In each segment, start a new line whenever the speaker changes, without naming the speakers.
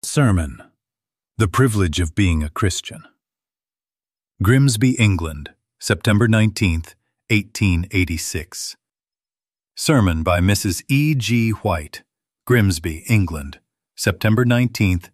Sermon: The Privilege of Being a Christian. Grimsby, England, September 19th, 1886. Sermon by Mrs. E. G. White, Grimsby, England, September 19th,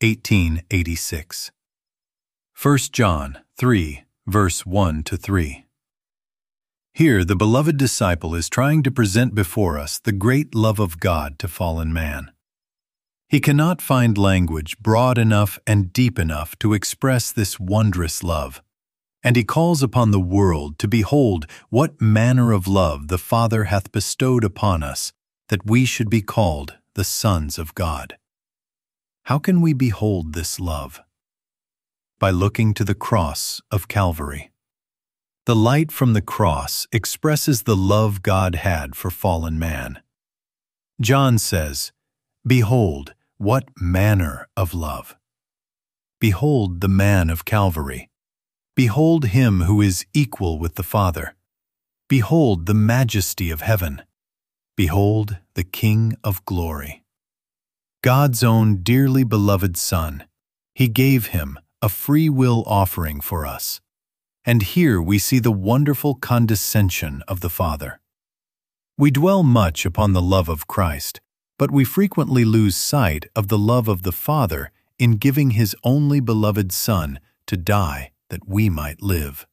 1886. 1 John 3, verse 1-3. Here the beloved disciple is trying to present before us the great love of God to fallen man. He cannot find language broad enough and deep enough to express this wondrous love, and he calls upon the world to behold what manner of love the Father hath bestowed upon us, that we should be called the sons of God. How can we behold this love? By looking to the cross of Calvary. The light from the cross expresses the love God had for fallen man. John says, "Behold, what manner of love! Behold the man of Calvary. Behold him who is equal with the Father. Behold the majesty of heaven. Behold the King of glory. God's own dearly beloved Son. He gave him a free will offering for us. And here we see the wonderful condescension of the Father. We dwell much upon the love of Christ, but we frequently lose sight of the love of the Father in giving His only beloved Son to die that we might live.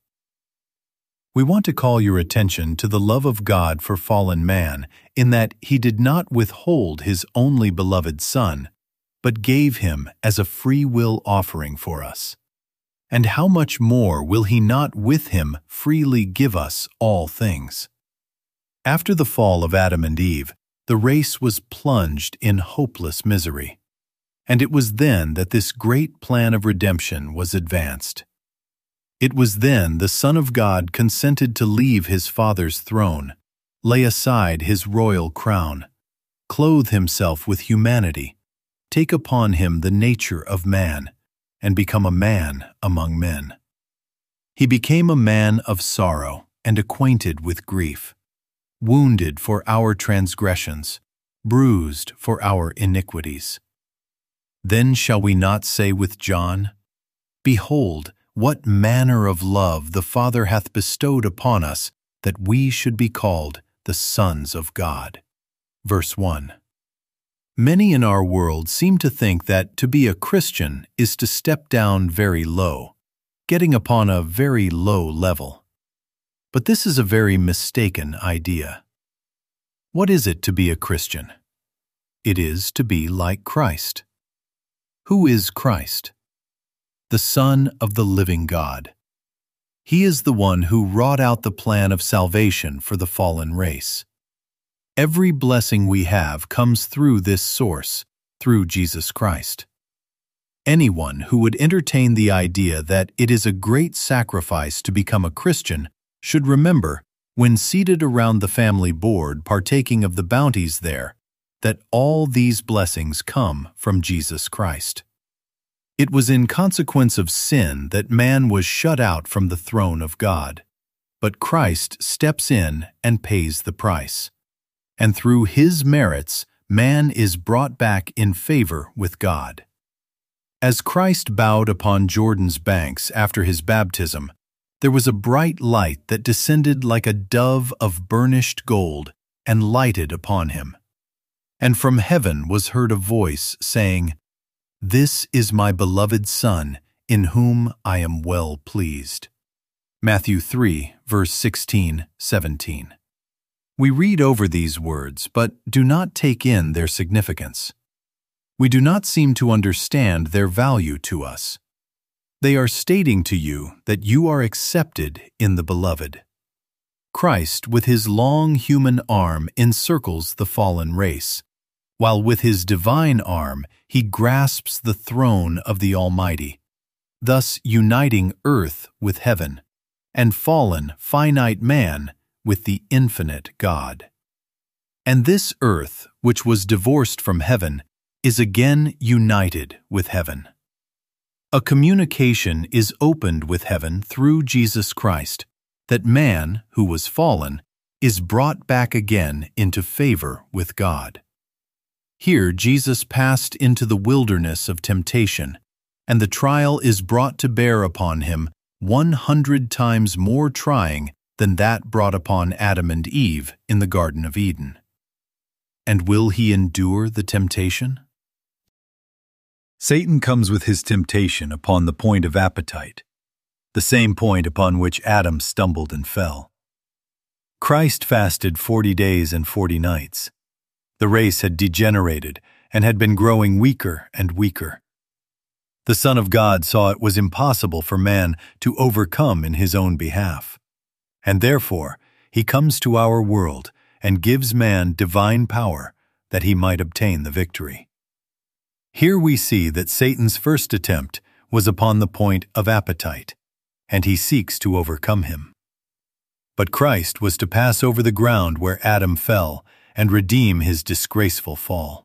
We want to call your attention to the love of God for fallen man in that He did not withhold His only beloved Son, but gave Him as a free will offering for us. And how much more will He not with Him freely give us all things? After the fall of Adam and Eve, the race was plunged in hopeless misery, and it was then that this great plan of redemption was advanced. It was then the Son of God consented to leave His Father's throne, lay aside His royal crown, clothe Himself with humanity, take upon Him the nature of man, and become a man among men. He became a man of sorrow and acquainted with grief, wounded for our transgressions, bruised for our iniquities. Then shall we not say with John, "Behold, what manner of love the Father hath bestowed upon us, that we should be called the sons of God." Verse 1. Many in our world seem to think that to be a Christian is to step down very low, getting upon a very low level. But this is a very mistaken idea. What is it to be a Christian? It is to be like Christ. Who is Christ? The Son of the living God. He is the one who wrought out the plan of salvation for the fallen race. Every blessing we have comes through this source, through Jesus Christ. Anyone who would entertain the idea that it is a great sacrifice to become a Christian should remember, when seated around the family board partaking of the bounties there, that all these blessings come from Jesus Christ. It was in consequence of sin that man was shut out from the throne of God, but Christ steps in and pays the price. And through His merits, man is brought back in favor with God. As Christ bowed upon Jordan's banks after His baptism, there was a bright light that descended like a dove of burnished gold and lighted upon Him. And from heaven was heard a voice saying, "This is my beloved Son, in whom I am well pleased." Matthew 3, verse 16-17. We read over these words, but do not take in their significance. We do not seem to understand their value to us. They are stating to you that you are accepted in the Beloved. Christ, with His long human arm, encircles the fallen race, while with His divine arm He grasps the throne of the Almighty, thus uniting earth with heaven, and fallen, finite man with the infinite God. And this earth, which was divorced from heaven, is again united with heaven. A communication is opened with heaven through Jesus Christ, that man, who was fallen, is brought back again into favor with God. Here Jesus passed into the wilderness of temptation, and the trial is brought to bear upon him 100 times more trying than that brought upon Adam and Eve in the Garden of Eden. And will he endure the temptation? Satan comes with his temptation upon the point of appetite, the same point upon which Adam stumbled and fell. Christ fasted 40 days and 40 nights. The race had degenerated and had been growing weaker and weaker. The Son of God saw it was impossible for man to overcome in his own behalf, and therefore he comes to our world and gives man divine power that he might obtain the victory. Here we see that Satan's first attempt was upon the point of appetite, and he seeks to overcome him. But Christ was to pass over the ground where Adam fell and redeem his disgraceful fall.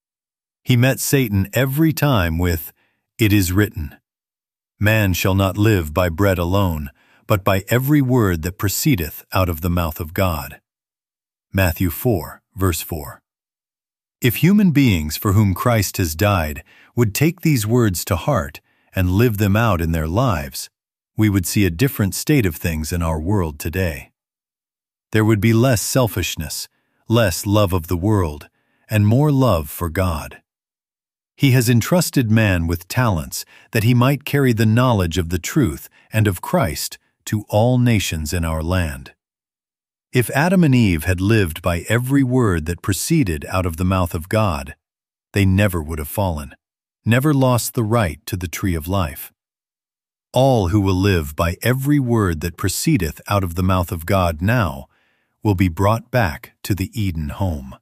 He met Satan every time with, "It is written, man shall not live by bread alone, but by every word that proceedeth out of the mouth of God." Matthew 4, verse 4. If human beings for whom Christ has died would take these words to heart and live them out in their lives, we would see a different state of things in our world today. There would be less selfishness, less love of the world, and more love for God. He has entrusted man with talents that he might carry the knowledge of the truth and of Christ to all nations in our land. If Adam and Eve had lived by every word that proceeded out of the mouth of God, they never would have fallen, never lost the right to the tree of life. All who will live by every word that proceedeth out of the mouth of God now will be brought back to the Eden home.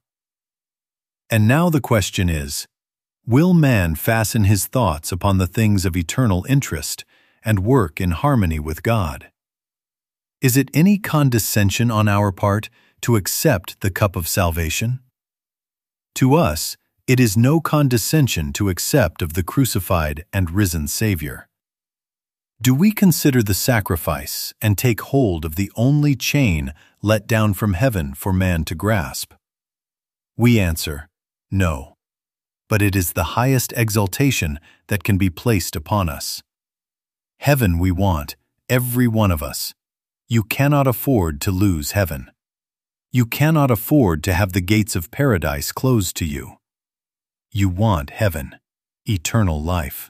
And now the question is, will man fasten his thoughts upon the things of eternal interest and work in harmony with God? Is it any condescension on our part to accept the cup of salvation? To us, it is no condescension to accept of the crucified and risen Savior. Do we consider the sacrifice and take hold of the only chain let down from heaven for man to grasp? We answer, no. But it is the highest exaltation that can be placed upon us. Heaven we want, every one of us. You cannot afford to lose heaven. You cannot afford to have the gates of paradise closed to you. You want heaven, eternal life.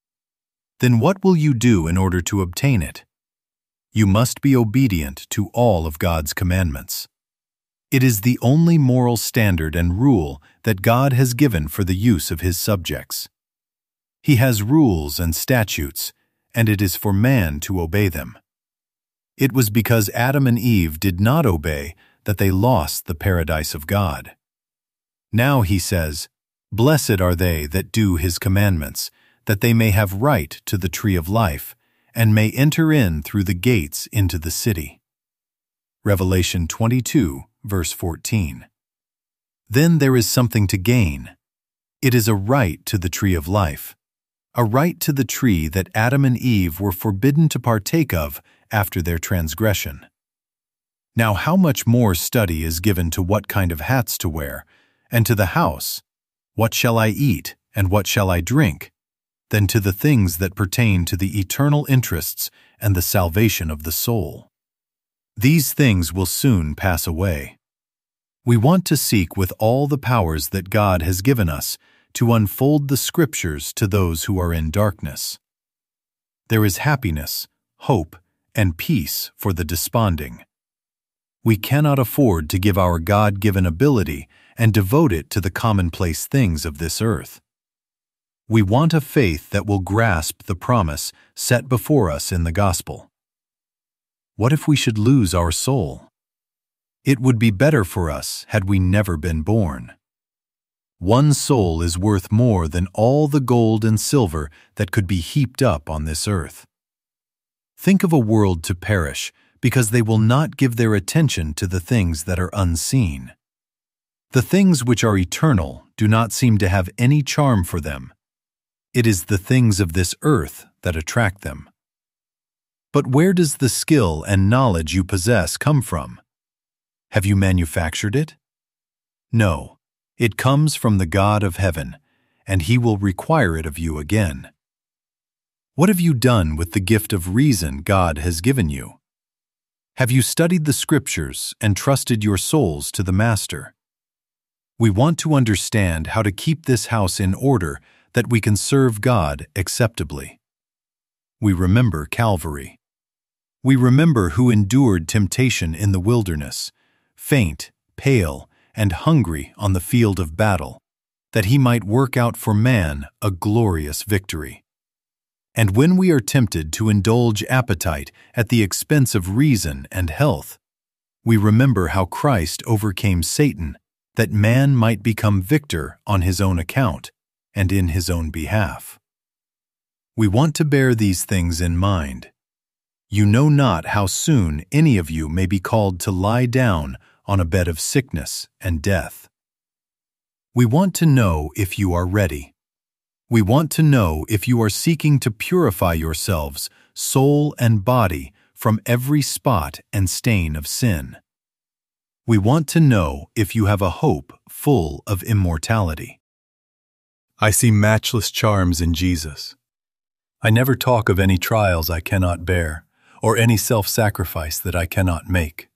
Then what will you do in order to obtain it? You must be obedient to all of God's commandments. It is the only moral standard and rule that God has given for the use of His subjects. He has rules and statutes, and it is for man to obey them. It was because Adam and Eve did not obey that they lost the paradise of God. Now He says, "Blessed are they that do His commandments, that they may have right to the tree of life, and may enter in through the gates into the city." Revelation 22, verse 14. Then there is something to gain. It is a right to the tree of life, a right to the tree that Adam and Eve were forbidden to partake of after their transgression. Now how much more study is given to what kind of hats to wear, and to the house, what shall I eat, and what shall I drink, than to the things that pertain to the eternal interests and the salvation of the soul. These things will soon pass away. We want to seek with all the powers that God has given us to unfold the Scriptures to those who are in darkness. There is happiness, hope, and peace for the desponding. We cannot afford to give our God-given ability and devote it to the commonplace things of this earth. We want a faith that will grasp the promise set before us in the gospel. What if we should lose our soul? It would be better for us had we never been born. One soul is worth more than all the gold and silver that could be heaped up on this earth. Think of a world to perish because they will not give their attention to the things that are unseen. The things which are eternal do not seem to have any charm for them. It is the things of this earth that attract them. But where does the skill and knowledge you possess come from? Have you manufactured it? No, It comes from the God of heaven, and He will require it of you again. What have you done with the gift of reason God has given you? Have you studied the Scriptures and trusted your souls to the Master? We want to understand how to keep this house in order that we can serve God acceptably. We remember Calvary. We remember who endured temptation in the wilderness, faint, pale, and hungry on the field of battle, that He might work out for man a glorious victory. And when we are tempted to indulge appetite at the expense of reason and health, we remember how Christ overcame Satan, that man might become victor on his own account and in his own behalf. We want to bear these things in mind. You know not how soon any of you may be called to lie down on a bed of sickness and death. We want to know if you are ready. We want to know if you are seeking to purify yourselves, soul and body, from every spot and stain of sin. We want to know if you have a hope full of immortality. I see matchless charms in Jesus. I never talk of any trials I cannot bear, or any self-sacrifice that I cannot make.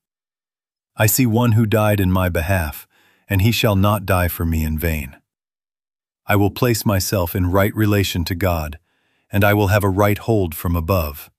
I see one who died in my behalf, and He shall not die for me in vain. I will place myself in right relation to God, and I will have a right hold from above.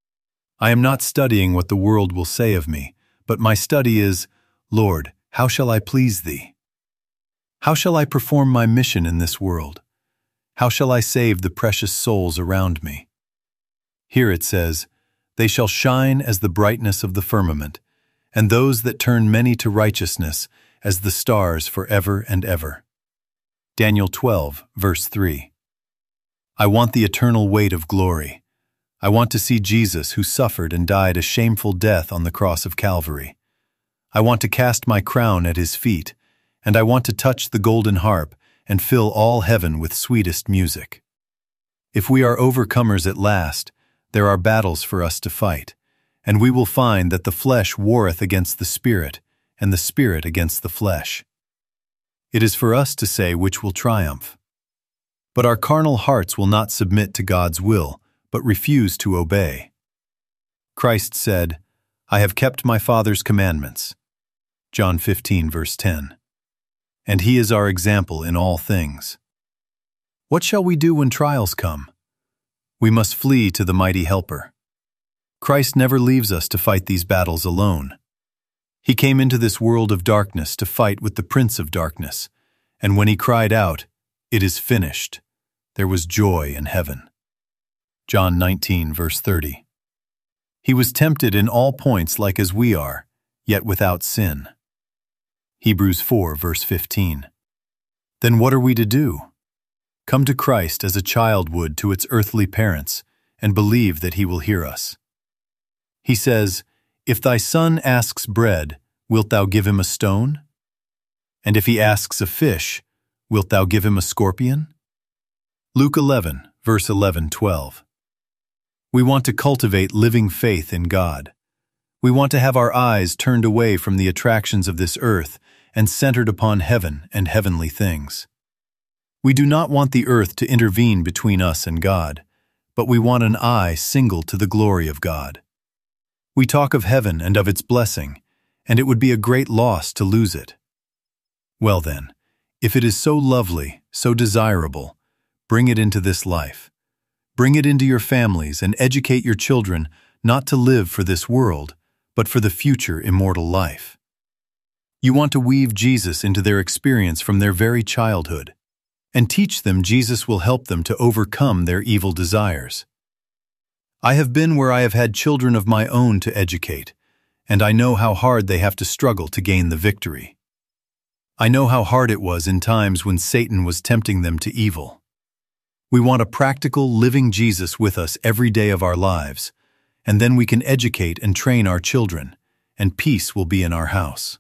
I am not studying what the world will say of me, but my study is, Lord, how shall I please Thee? How shall I perform my mission in this world? How shall I save the precious souls around me? Here it says, They shall shine as the brightness of the firmament, and those that turn many to righteousness as the stars forever and ever. Daniel 12, verse 3. I want the eternal weight of glory. I want to see Jesus who suffered and died a shameful death on the cross of Calvary. I want to cast my crown at His feet, and I want to touch the golden harp and fill all heaven with sweetest music. If we are overcomers at last, there are battles for us to fight, and we will find that the flesh warreth against the Spirit, and the Spirit against the flesh. It is for us to say which will triumph. But our carnal hearts will not submit to God's will, but refuse to obey. Christ said, I have kept my Father's commandments. John 15, verse 10. And He is our example in all things. What shall we do when trials come? We must flee to the mighty Helper. Christ never leaves us to fight these battles alone. He came into this world of darkness to fight with the prince of darkness, and when He cried out, It is finished, there was joy in heaven. John 19, verse 30. He was tempted in all points like as we are, yet without sin. Hebrews 4, verse 15. Then what are we to do? Come to Christ as a child would to its earthly parents, and believe that He will hear us. He says, If thy son asks bread, wilt thou give him a stone? And if he asks a fish, wilt thou give him a scorpion? Luke 11, verse 11-12. We want to cultivate living faith in God. We want to have our eyes turned away from the attractions of this earth and centered upon heaven and heavenly things. We do not want the earth to intervene between us and God, but we want an eye single to the glory of God. We talk of heaven and of its blessing, and it would be a great loss to lose it. Well then, if it is so lovely, so desirable, bring it into this life. Bring it into your families and educate your children not to live for this world, but for the future immortal life. You want to weave Jesus into their experience from their very childhood, and teach them Jesus will help them to overcome their evil desires. I have been where I have had children of my own to educate, and I know how hard they have to struggle to gain the victory. I know how hard it was in times when Satan was tempting them to evil. We want a practical, living Jesus with us every day of our lives, and then we can educate and train our children, and peace will be in our house.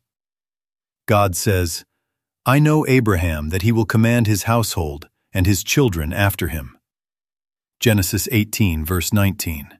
God says, I know Abraham that he will command his household and his children after him. Genesis 18, verse 19.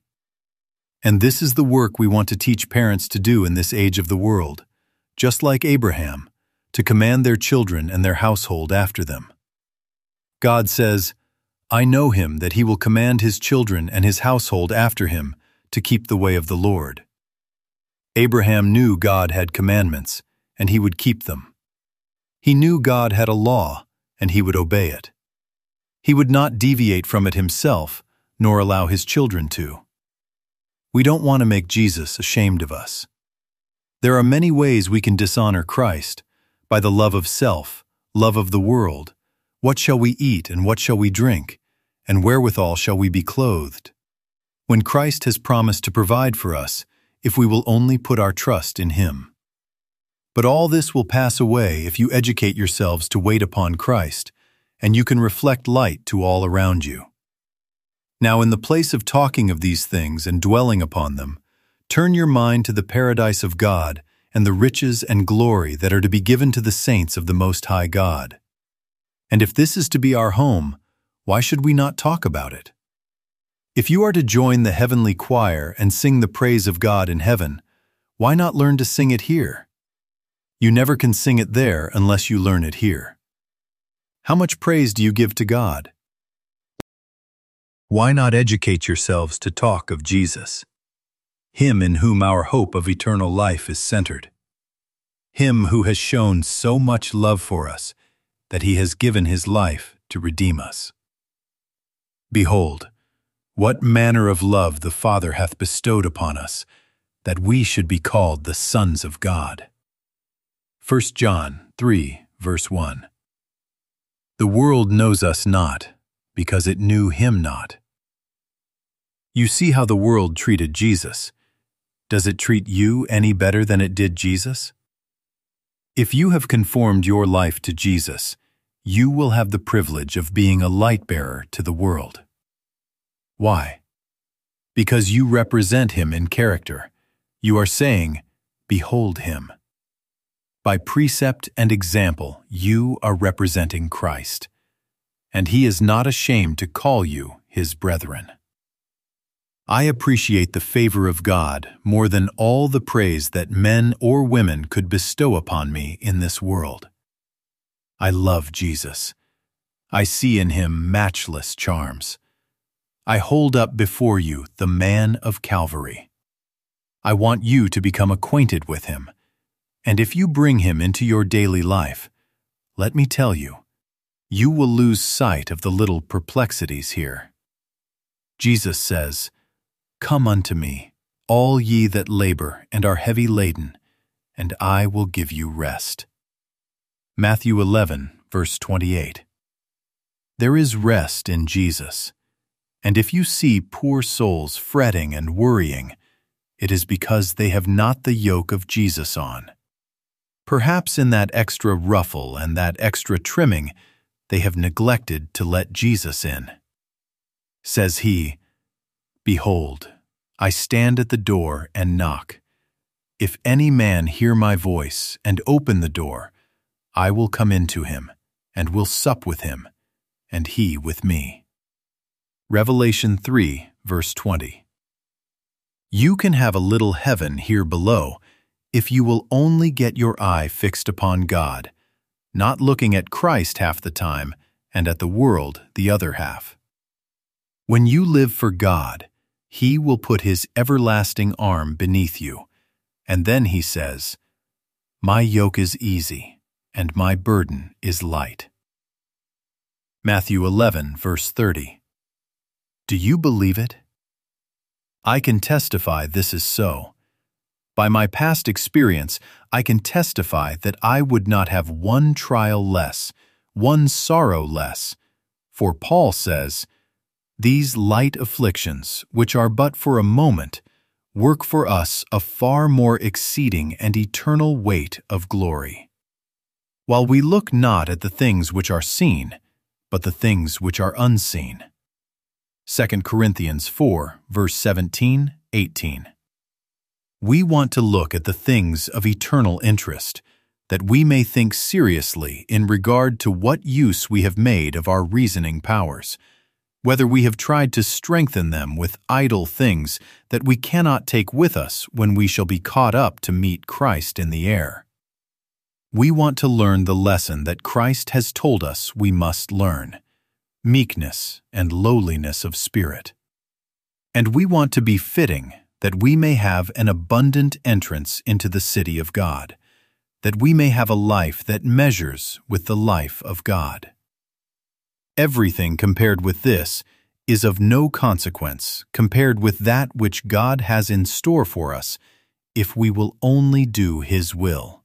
And this is the work we want to teach parents to do in this age of the world, just like Abraham, to command their children and their household after them. God says, I know him that he will command his children and his household after him to keep the way of the Lord. Abraham knew God had commandments, and he would keep them. He knew God had a law, and he would obey it. He would not deviate from it himself, nor allow his children to. We don't want to make Jesus ashamed of us. There are many ways we can dishonor Christ, by the love of self, love of the world. What shall we eat and what shall we drink? And wherewithal shall we be clothed? When Christ has promised to provide for us, if we will only put our trust in him. But all this will pass away if you educate yourselves to wait upon Christ, and you can reflect light to all around you. Now, in the place of talking of these things and dwelling upon them, turn your mind to the paradise of God and the riches and glory that are to be given to the saints of the Most High God. And if this is to be our home, why should we not talk about it? If you are to join the heavenly choir and sing the praise of God in heaven, why not learn to sing it here? You never can sing it there unless you learn it here. How much praise do you give to God? Why not educate yourselves to talk of Jesus? Him in whom our hope of eternal life is centered. Him who has shown so much love for us that he has given his life to redeem us. Behold, what manner of love the Father hath bestowed upon us, that we should be called the sons of God. 1 John 3, verse 1. The world knows us not, because it knew him not. You see how the world treated Jesus. Does it treat you any better than it did Jesus? If you have conformed your life to Jesus, you will have the privilege of being a light-bearer to the world. Why? Because you represent him in character. You are saying, behold him. By precept and example, you are representing Christ, and he is not ashamed to call you his brethren. I appreciate the favor of God more than all the praise that men or women could bestow upon me in this world. I love Jesus. I see in him matchless charms. I hold up before you the man of Calvary. I want you to become acquainted with him, and if you bring him into your daily life, let me tell you, you will lose sight of the little perplexities here. Jesus says, Come unto me, all ye that labor and are heavy laden, and I will give you rest. Matthew 11, verse 28. There is rest in Jesus, and if you see poor souls fretting and worrying, it is because they have not the yoke of Jesus on. Perhaps in that extra ruffle and that extra trimming, they have neglected to let Jesus in. Says he, Behold, I stand at the door and knock. If any man hear my voice and open the door, I will come into him, and will sup with him, and he with me. Revelation 3, verse 20. You can have a little heaven here below if you will only get your eye fixed upon God, not looking at Christ half the time and at the world the other half. When you live for God, he will put his everlasting arm beneath you, and then he says, My yoke is easy, and my burden is light. Matthew 11, verse 30. Do you believe it? I can testify this is so. By my past experience, I can testify that I would not have one trial less, one sorrow less. For Paul says, These light afflictions, which are but for a moment, work for us a far more exceeding and eternal weight of glory. While we look not at the things which are seen, but the things which are unseen. 2 Corinthians 4, verse 17, 18. We want to look at the things of eternal interest, that we may think seriously in regard to what use we have made of our reasoning powers, whether we have tried to strengthen them with idle things that we cannot take with us when we shall be caught up to meet Christ in the air. We want to learn the lesson that Christ has told us we must learn: meekness and lowliness of spirit. And we want to be fitting that we may have an abundant entrance into the city of God, that we may have a life that measures with the life of God. Everything compared with this is of no consequence compared with that which God has in store for us if we will only do His will.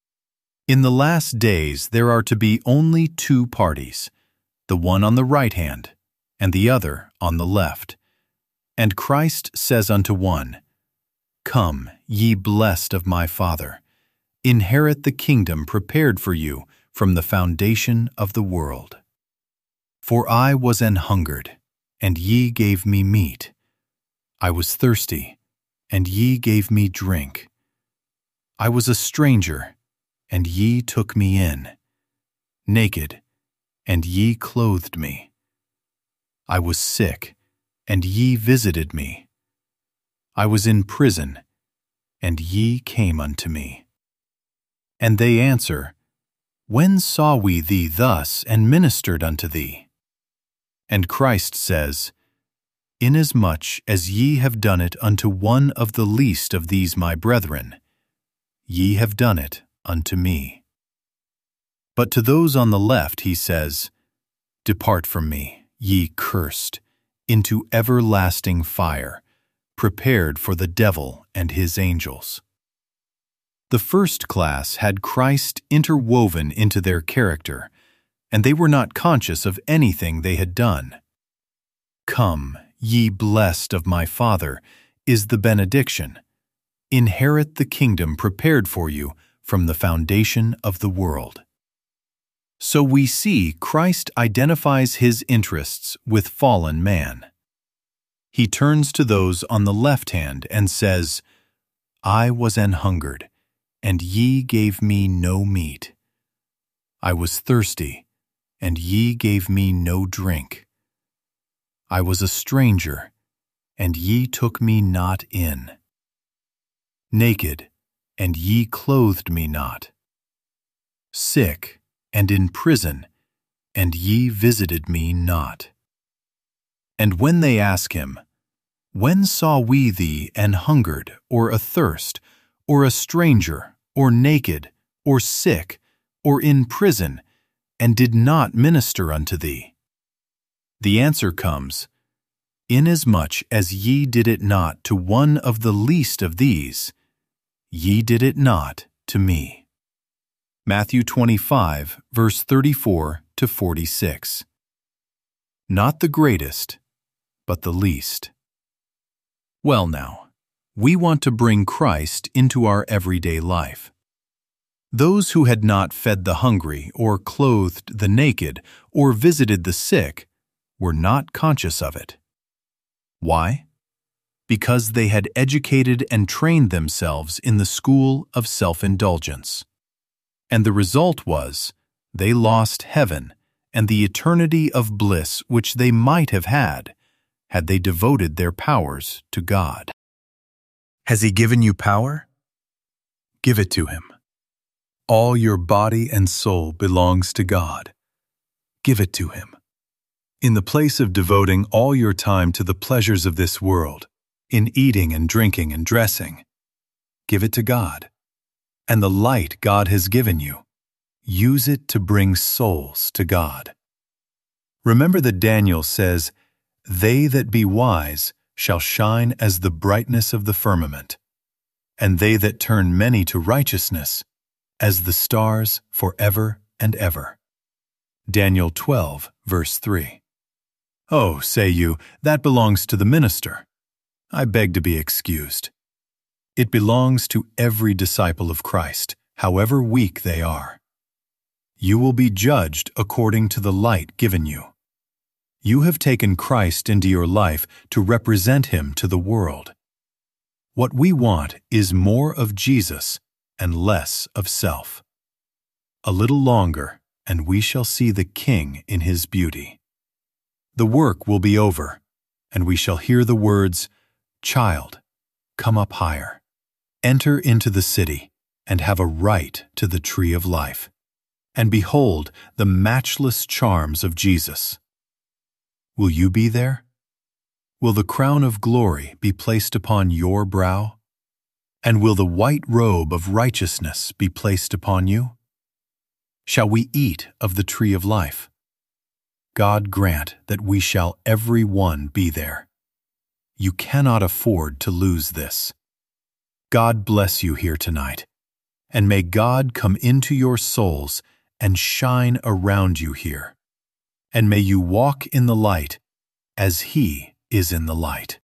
In the last days there are to be only two parties, the one on the right hand and the other on the left. And Christ says unto one, Come, ye blessed of my Father, inherit the kingdom prepared for you from the foundation of the world. For I was an hungered, and ye gave me meat. I was thirsty, and ye gave me drink. I was a stranger, and ye took me in. Naked, and ye clothed me. I was sick, and ye visited me. I was in prison, and ye came unto me. And they answer, When saw we thee thus, and ministered unto thee? And Christ says, Inasmuch as ye have done it unto one of the least of these my brethren, ye have done it unto me. But to those on the left he says, Depart from me, ye cursed, into everlasting fire, prepared for the devil and his angels. The first class had Christ interwoven into their character, and they were not conscious of anything they had done. Come, ye blessed of my Father, is the benediction. Inherit the kingdom prepared for you from the foundation of the world. So we see Christ identifies His interests with fallen man. He turns to those on the left hand and says, I was an hungered, and ye gave me no meat. I was thirsty, and ye gave me no drink. I was a stranger, and ye took me not in. Naked, and ye clothed me not. Sick, and in prison, and ye visited me not. And when they ask him, When saw we thee an hungered, or athirst, or a stranger, or naked, or sick, or in prison, and did not minister unto thee? The answer comes, Inasmuch as ye did it not to one of the least of these, ye did it not to me. Matthew 25, verse 34 to 46. Not the greatest, but the least. Well now, we want to bring Christ into our everyday life. Those who had not fed the hungry, or clothed the naked, or visited the sick, were not conscious of it. Why? Because they had educated and trained themselves in the school of self-indulgence. And the result was, they lost heaven and the eternity of bliss which they might have had they devoted their powers to God. Has He given you power? Give it to Him. All your body and soul belongs to God. Give it to Him. In the place of devoting all your time to the pleasures of this world, in eating and drinking and dressing, give it to God. And the light God has given you, use it to bring souls to God. Remember that Daniel says, They that be wise shall shine as the brightness of the firmament, and they that turn many to righteousness as the stars forever and ever. Daniel 12, verse 3. Oh, say you, that belongs to the minister. I beg to be excused. It belongs to every disciple of Christ, however weak they are. You will be judged according to the light given you. You have taken Christ into your life to represent Him to the world. What we want is more of Jesus and less of self. A little longer, and we shall see the King in His beauty. The work will be over, and we shall hear the words, Child, come up higher. Enter into the city, and have a right to the tree of life, and behold the matchless charms of Jesus. Will you be there? Will the crown of glory be placed upon your brow? And will the white robe of righteousness be placed upon you? Shall we eat of the tree of life? God grant that we shall every one be there. You cannot afford to lose this. God bless you here tonight, and may God come into your souls and shine around you here, and may you walk in the light as He is in the light.